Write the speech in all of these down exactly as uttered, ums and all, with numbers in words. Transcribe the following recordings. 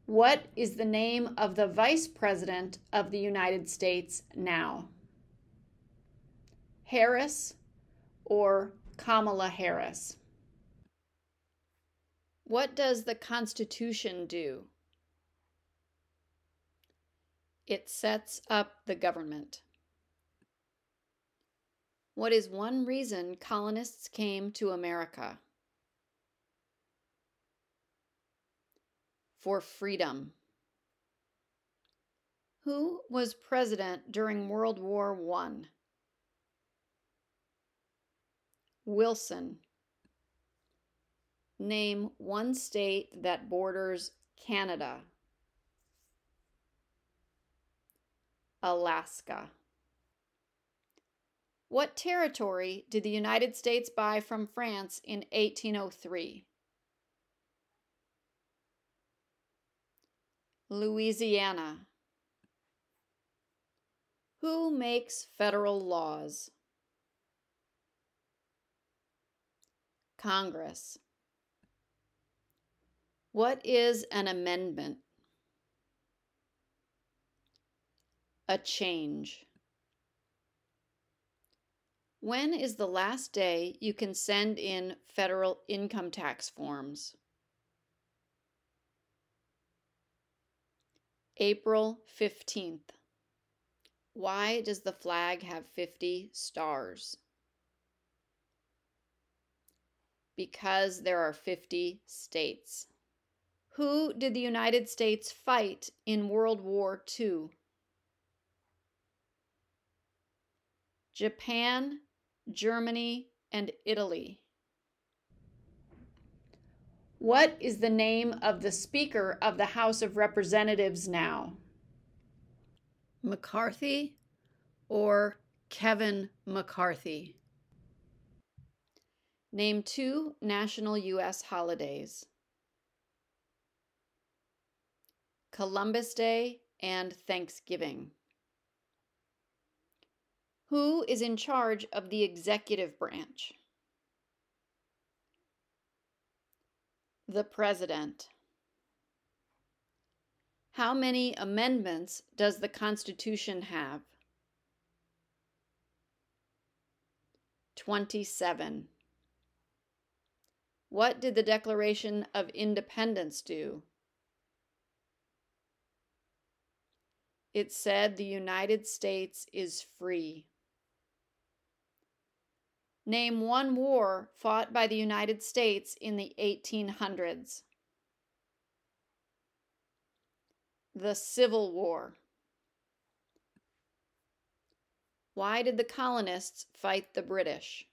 What is the name of the Vice President of the United States now? Harris or Kamala Harris? What does the Constitution do? It sets up the government. What is one reason colonists came to America? For freedom. Who was president during World War One? Wilson. Name one state that borders Canada. Alaska. What territory did the United States buy from France in eighteen oh three? Louisiana. Who makes federal laws? Congress. What is an amendment? A change. When is the last day you can send in federal income tax forms? April fifteenth. Why does the flag have fifty stars? Because there are fifty states. Who did the United States fight in World War Two? Japan, Germany, and Italy. What is the name of the Speaker of the House of Representatives now? McCarthy or Kevin McCarthy? Name two national U S holidays. Columbus Day and Thanksgiving. Who is in charge of the executive branch? The President. How many amendments does the Constitution have? twenty-seven. What did the Declaration of Independence do? It said the United States is free. Name one war fought by the United States in the eighteen hundreds. The Civil War. Why did the colonists fight the British?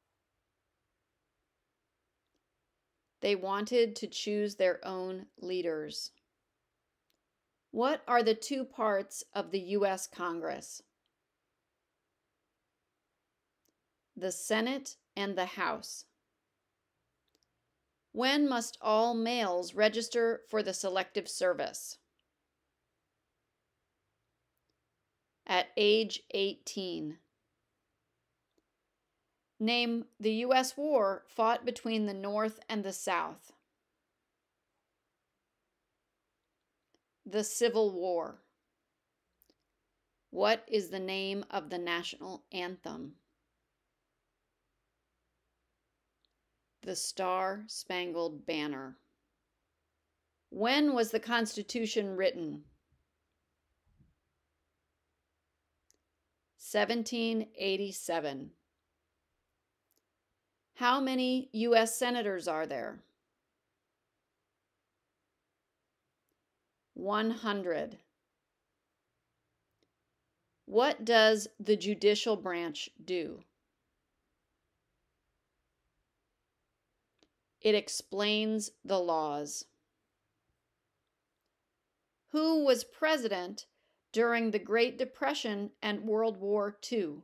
They wanted to choose their own leaders. What are the two parts of the U S Congress? The Senate and the House. When must all males register for the Selective Service? At age eighteen. Name the U S war fought between the North and the South. The Civil War. What is the name of the national anthem? The Star-Spangled Banner. When was the Constitution written? seventeen eighty-seven. How many U S senators are there? one hundred. What does the judicial branch do? It explains the laws. Who was president during the Great Depression and World War Two?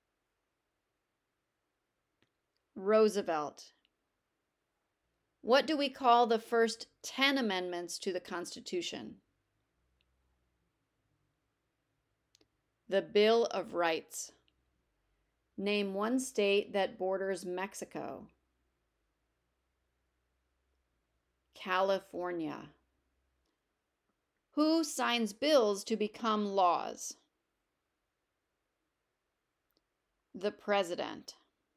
Roosevelt. What do we call the first ten amendments to the Constitution? The Bill of Rights. Name one state that borders Mexico. California. Who signs bills to become laws? The President.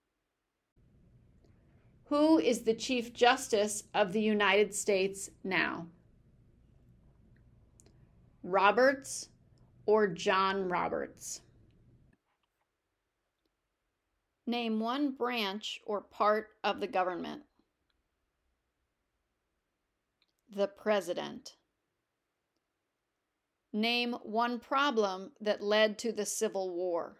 Who is the Chief Justice of the United States now? Roberts or John Roberts? Name one branch or part of the government. The President. Name one problem that led to the Civil War.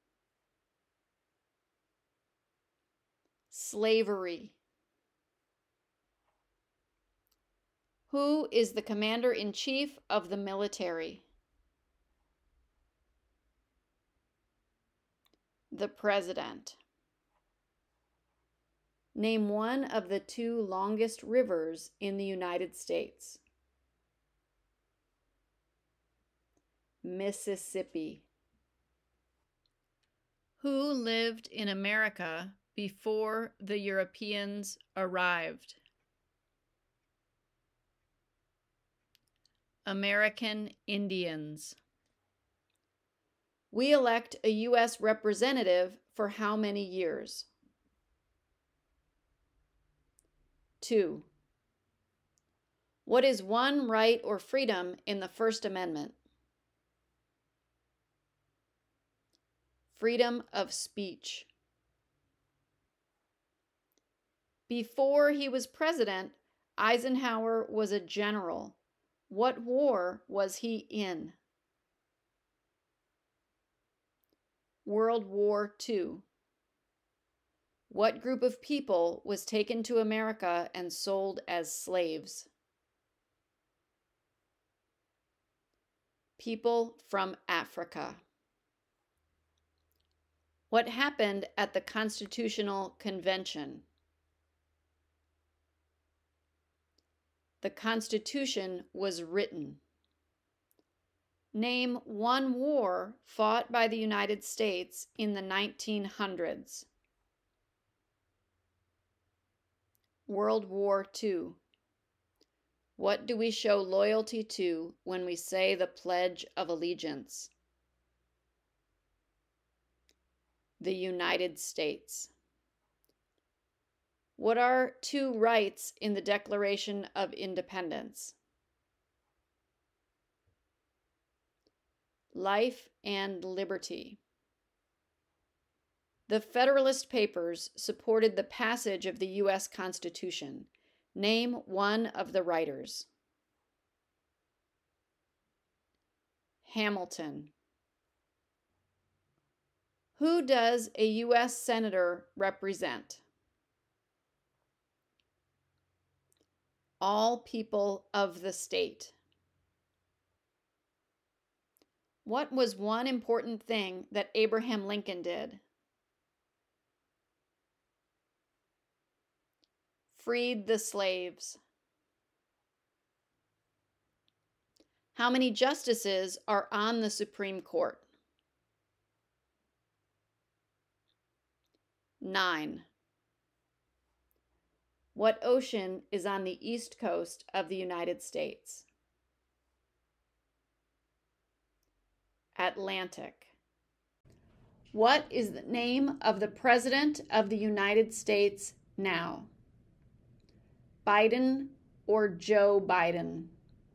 Slavery. Who is the Commander-in-Chief of the military? The President. Name one of the two longest rivers in the United States. Mississippi. Who lived in America before the Europeans arrived? American Indians. We elect a U S representative for how many years? Two. What is one right or freedom in the First Amendment? Freedom of speech. Before he was president, Eisenhower was a general. What war was he in? World War Two. What group of people was taken to America and sold as slaves? People from Africa. What happened at the Constitutional Convention? The Constitution was written. Name one war fought by the United States in the nineteen hundreds. World War Two. What do we show loyalty to when we say the Pledge of Allegiance? The United States. What are two rights in the Declaration of Independence? Life and liberty. The Federalist Papers supported the passage of the U S Constitution. Name one of the writers. Hamilton. Who does a U S Senator represent? All people of the state. What was one important thing that Abraham Lincoln did? Freed the slaves. How many justices are on the Supreme Court? Nine. What ocean is on the east coast of the United States? Atlantic. What is the name of the President of the United States now? Biden or Joe Biden?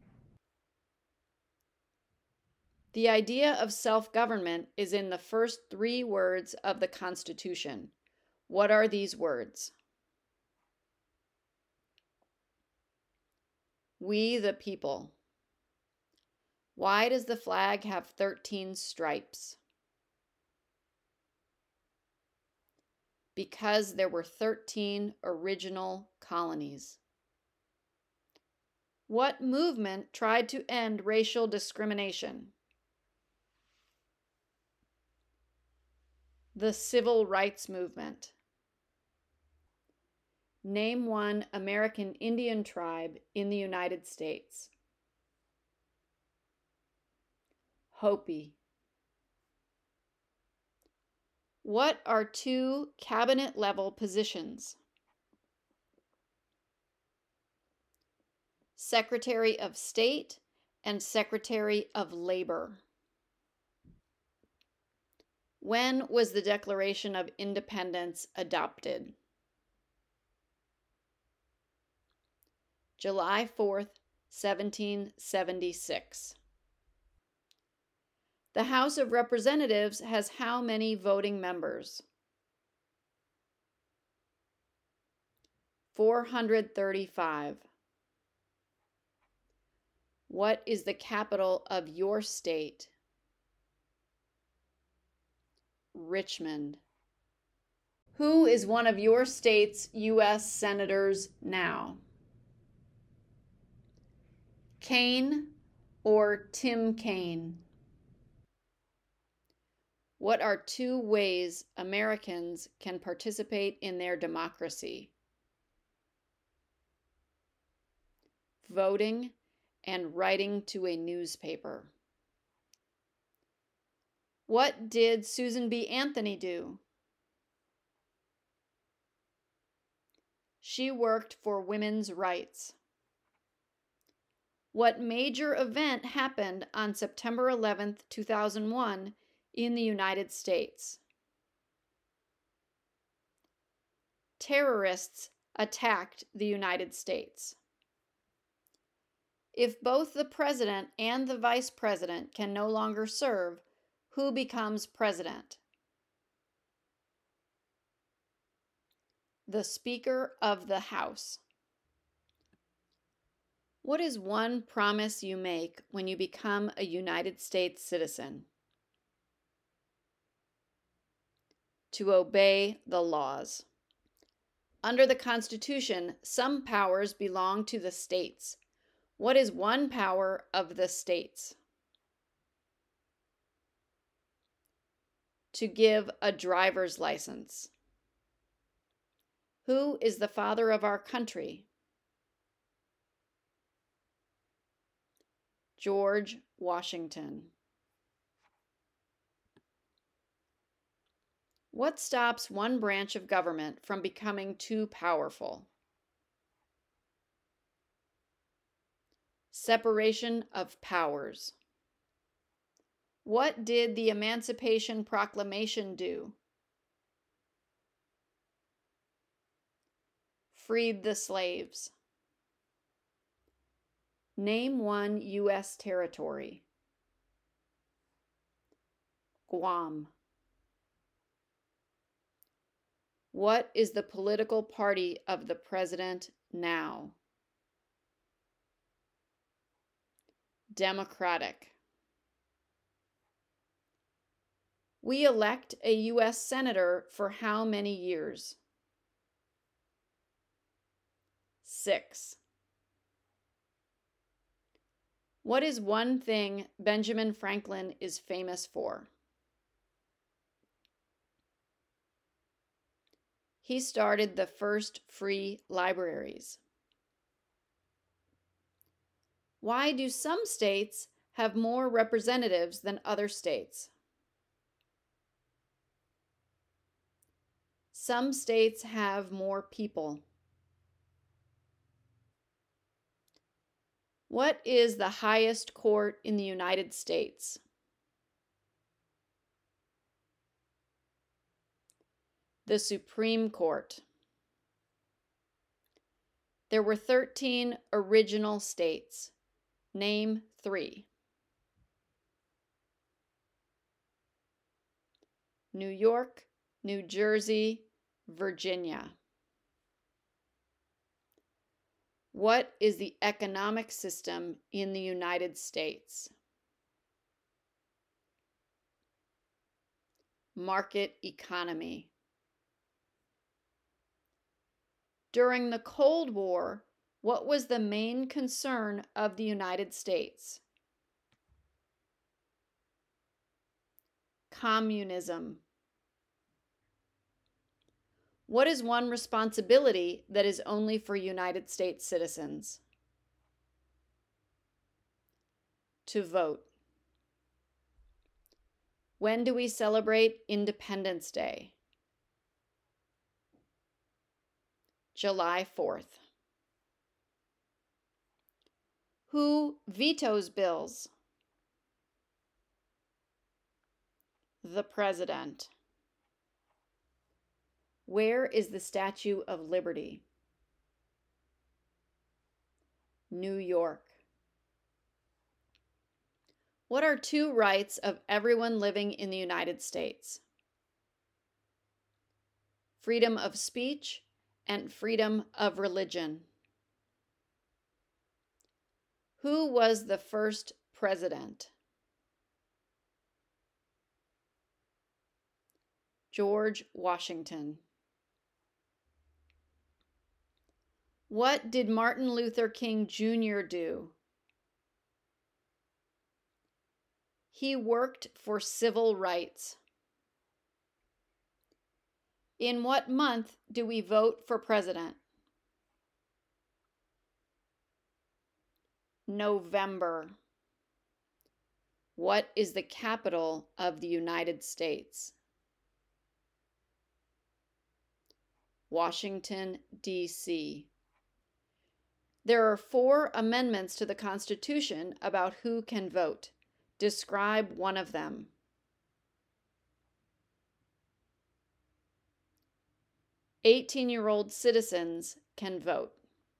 The idea of self-government is in the first three words of the Constitution. What are these words? We the people. Why does the flag have thirteen stripes? Because there were thirteen original colonies. What movement tried to end racial discrimination? The Civil Rights Movement. Name one American Indian tribe in the United States. Hopi. What are two cabinet-level positions? Secretary of State and Secretary of Labor. When was the Declaration of Independence adopted? July fourth, seventeen seventy-six. The House of Representatives has how many voting members? four hundred thirty-five. What is the capital of your state? Richmond. Who is one of your state's U S senators now? Kaine or Tim Kaine? What are two ways Americans can participate in their democracy? Voting and writing to a newspaper. What did Susan B. Anthony do? She worked for women's rights. What major event happened on September eleventh, two thousand one in the United States? Terrorists attacked the United States. If both the president and the vice president can no longer serve, who becomes president? The Speaker of the House. What is one promise you make when you become a United States citizen? To obey the laws. Under the Constitution, some powers belong to the states. What is one power of the states? To give a driver's license. Who is the father of our country? George Washington. What stops one branch of government from becoming too powerful? Separation of powers. What did the Emancipation Proclamation do? Freed the slaves. Name one U S territory. Guam. What is the political party of the president now? Democratic. We elect a U S senator for how many years? Six. What is one thing Benjamin Franklin is famous for? He started the first free libraries. Why do some states have more representatives than other states? Some states have more people. What is the highest court in the United States? The Supreme Court. There were thirteen original states. Name three. New York, New Jersey, Virginia. What is the economic system in the United States? Market economy. During the Cold War, what was the main concern of the United States? Communism. What is one responsibility that is only for United States citizens? To vote. When do we celebrate Independence Day? July fourth. Who vetoes bills? The President. Where is the Statue of Liberty? New York. What are two rights of everyone living in the United States? Freedom of speech and freedom of religion. Who was the first president? George Washington. What did Martin Luther King Junior do? He worked for civil rights. In what month do we vote for president? November. What is the capital of the United States? Washington, D C There are four amendments to the Constitution about who can vote. Describe one of them. eighteen-year-old citizens can vote.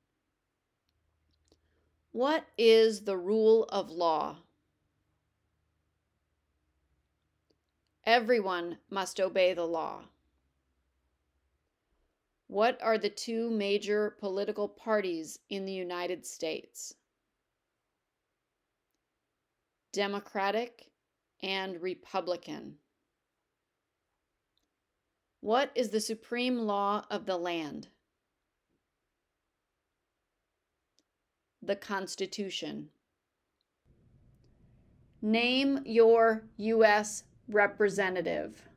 What is the rule of law? Everyone must obey the law. What are the two major political parties in the United States? Democratic and Republican. What is the supreme law of the land? The Constitution. Name your U S representative.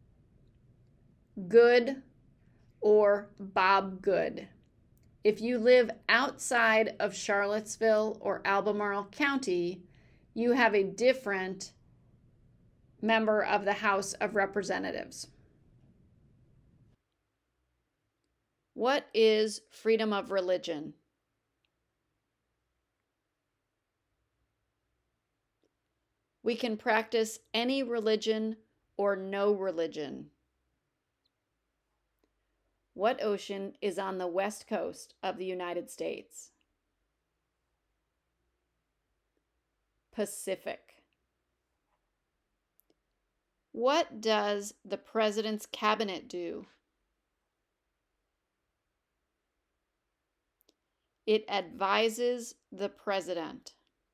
Good or Bob Good. If you live outside of Charlottesville or Albemarle County, you have a different member of the House of Representatives. What is freedom of religion? We can practice any religion or no religion. What ocean is on the west coast of the United States? Pacific. What does the President's Cabinet do? It advises the President.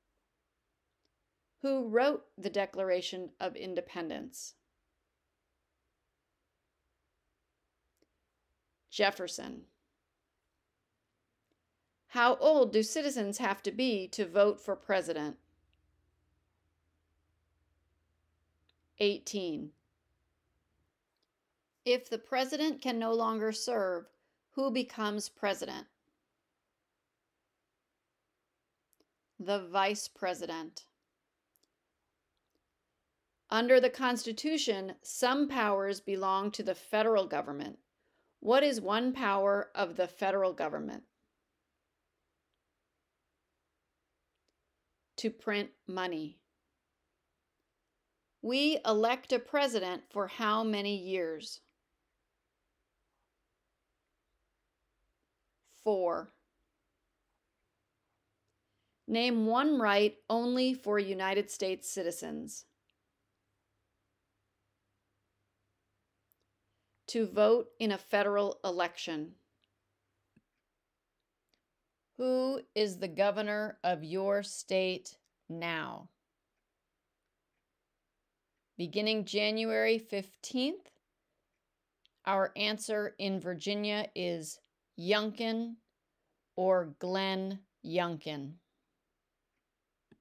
Who wrote the Declaration of Independence? Jefferson. How old do citizens have to be to vote for president? eighteen. If the president can no longer serve, who becomes president? The vice president. Under the Constitution, some powers belong to the federal government. What is one power of the federal government? To print money. We elect a president for how many years? Four. Name one right only for United States citizens. To vote in a federal election. Who is the governor of your state now? Beginning January fifteenth, our answer in Virginia is Youngkin or Glenn Youngkin.